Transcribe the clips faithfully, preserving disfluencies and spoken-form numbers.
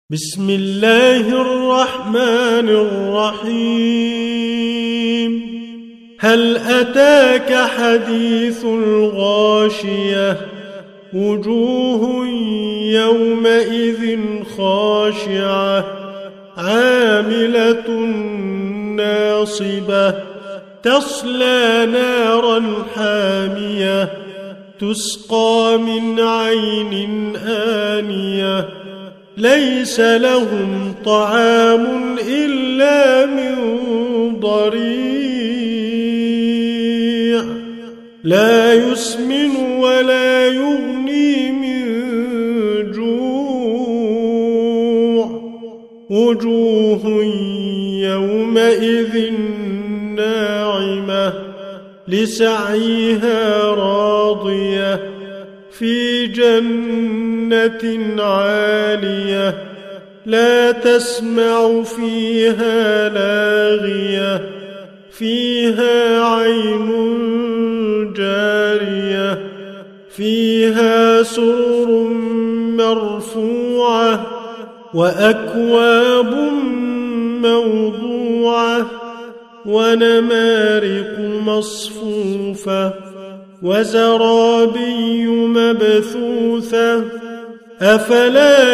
بسم الله الرحمن الرحيم هل أتاك حديث الغاشية وجوه يومئذ خاشعة عاملة ناصبة تصلى نارا حامية تسقى من عين آنية ليس لهم طعام إلا من ضريع لا يسمن ولا يغني من جوع وجوه يومئذ ناعمة لسعيها راضية في جنة عالية لا تسمع فيها لاغية فيها عين جارية فيها سرر مرفوعة وأكواب موضوعة ونمارق مصفوفة وزرابي مبثوثة أفلا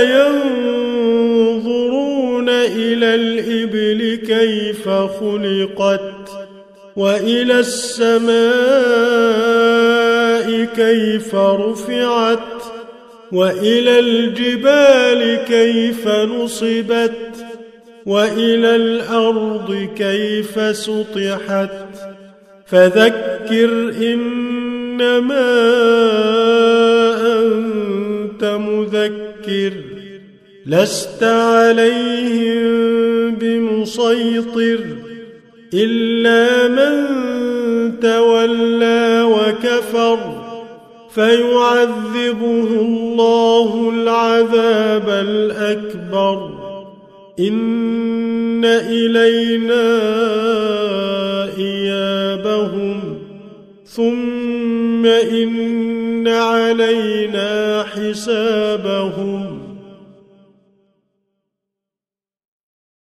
ينظرون إلى الإبل كيف خلقت وإلى السماء كيف رفعت وإلى الجبال كيف نصبت وإلى الأرض كيف سطحت فذكر إنما أنت مذكر لست عليهم بمسيطر إلا من تولى وكفر فيعذبه الله العذاب الأكبر إن إلينا إيابهم ثم إن علينا حسابهم